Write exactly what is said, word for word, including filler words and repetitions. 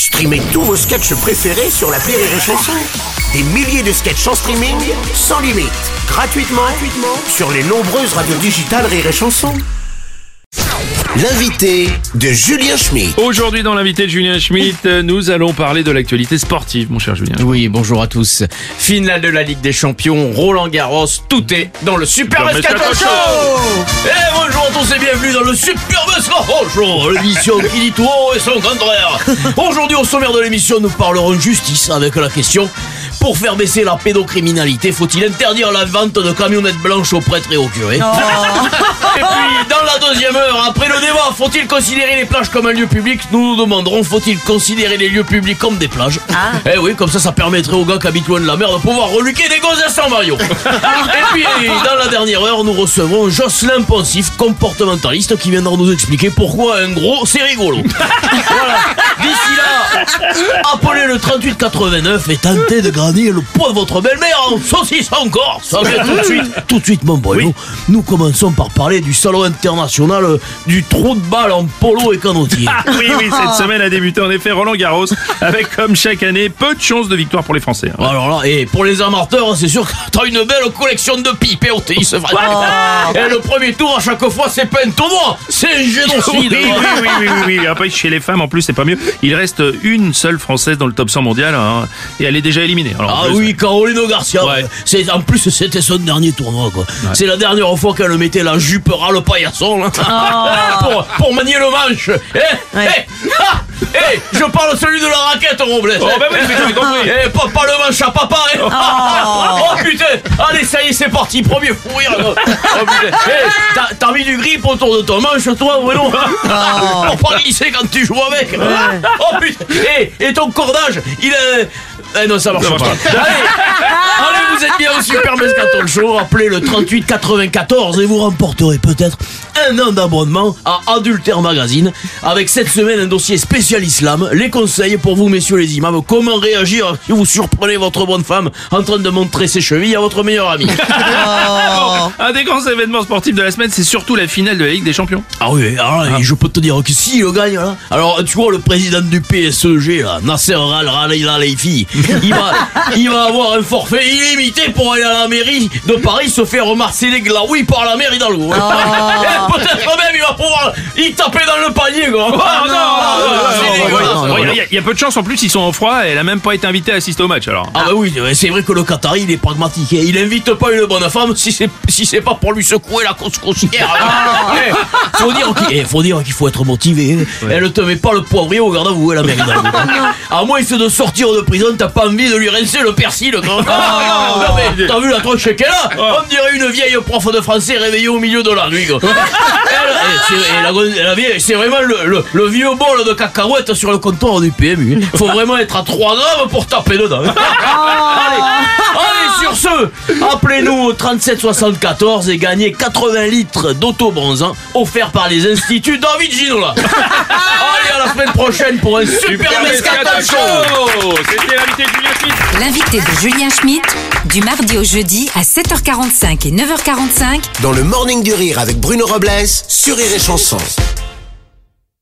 Streamez tous vos sketchs préférés sur l'appli Rire et Chanson. Des milliers de sketchs en streaming, sans limite, gratuitement, gratuitement sur les nombreuses radios digitales Rire et Chanson. L'invité de Julien Schmitt. Aujourd'hui dans l'invité de Julien Schmitt, nous allons parler de l'actualité sportive, mon cher Julien. Oui, bonjour à tous. Finale de la Ligue des Champions, Roland Garros, tout est dans le Super Moscato Show. Et bonjour à tous et bienvenue dans le Super Moscato Show, l'émission qui dit tout haut et son contraire. Aujourd'hui au sommaire de l'émission, nous parlerons justice avec la question: pour faire baisser la pédocriminalité, faut-il interdire la vente de camionnettes blanches aux prêtres et aux curés? Oh. Et puis, dans la deuxième heure, après le débat, faut-il considérer les plages comme un lieu public? Nous nous demanderons, faut-il considérer les lieux publics comme des plages? Ah. Eh oui, comme ça, ça permettrait aux gars qui habitent loin de la mer de pouvoir reluquer des gonzesses en maillot. Et puis, dans la dernière heure, nous recevrons Jocelyn Poncif, comportementaliste, qui viendra nous expliquer pourquoi un gros, c'est rigolo. Voilà. D'ici là, appelez le trente-huit quatre-vingt-neuf et tentez de gagner le poids de votre belle-mère en saucisse encore. Ça va tout de suite, tout de suite, mon Bruno. Oui. Nous commençons par parler du salon international du trou de balle en polo et canotier. Ah, oui, oui, cette semaine a débuté en effet Roland Garros, avec comme chaque année peu de chances de victoire pour les Français. Hein. Alors là, et pour les amateurs, c'est sûr que t'as une belle collection de pipes et au tennis. Oh. Et le premier tour à chaque fois, c'est pas un tournoi, c'est un génocide. Oui, oui, oui, oui, oui, oui. Après, chez les femmes, en plus, c'est pas mieux. Il reste une seule Française dans le top cent mondial, hein, et elle est déjà éliminée. Alors, ah plus, oui, Caroline Garcia. Ouais. C'est, en plus, c'était son dernier tournoi, quoi. Ouais. C'est la dernière fois qu'elle mettait la jupe ras le paillasson, là. Oh. pour, pour manier le manche. Eh, ouais. eh, ah, eh, je parle celui de la raquette, Robles. Oh, bah oui, j'ai compris. Eh, pas, pas le manche à papa. Eh. Oh. Oh putain. Allez, ça y est, c'est parti. Premier fou rire. Oh putain. Eh, t'as, t'as mis du grip autour de ton manche, toi, ou non? Oh. Pour pas glisser quand tu joues avec. Ouais. Oh putain. Eh, et ton cordage, il est... Eh non, ça marche, ça marche pas. pas. Allez, allez, vous êtes bien au Super Moscato Show. Appelez le trente-huit quatre-vingt-quatorze et vous remporterez peut-être un an d'abonnement à Adultère Magazine, avec cette semaine un dossier spécial islam, les conseils pour vous, messieurs les imams, comment réagir si vous surprenez votre bonne femme en train de montrer ses chevilles à votre meilleur ami. Oh. Un des grands événements sportifs de la semaine, c'est surtout la finale de la Ligue des Champions. Ah oui, alors, ah. je peux te dire que si il gagne là, alors tu vois le président du P S G là, Nasser Al-Khelaifi, il va, il va avoir un forfait illimité pour aller à la mairie de Paris se faire remarquer les glaouis par la mairie d'Algo. Oh. Peut-être même il va pouvoir y taper dans le panier, quoi. Oh, ah, non, non, non, il y, y a peu de chance en plus, ils sont en froid et elle a même pas été invitée à assister au match alors. Ah bah oui, c'est vrai que le Qatari il est pragmatique. Il invite pas une bonne femme si c'est si c'est pas pour lui secouer la couscoussière. Ah. Eh, faut dire qu'il eh, faut dire qu'il faut être motivé. Ouais. Elle te met pas le poivrier au garde à vous, la mairie d'Algo. À moins c'est de sortir de prison, t'as pas envie de lui rincer le persil, quoi. Ah, non mais t'as vu la tronche qu'elle a? On dirait une vieille prof de français réveillée au milieu de la nuit, quoi. Elle, c'est, la, la vieille, c'est vraiment le, le, le vieux bol de cacahuètes sur le comptoir du P M U. Il faut vraiment être à trois grammes pour taper dedans. Allez, allez, sur ce, appelez-nous au trente-sept soixante-quatorze et gagnez quatre-vingts litres d'autobronzant offerts par les instituts David Ginola. Allez, à la semaine prochaine pour un Super Moscato Show. C'était l'invité de Julien Schmitt. L'invité de Julien Schmitt, du mardi au jeudi à sept heures quarante-cinq et neuf heures quarante-cinq dans le Morning du Rire avec Bruno Robles sur Rire et Chanson.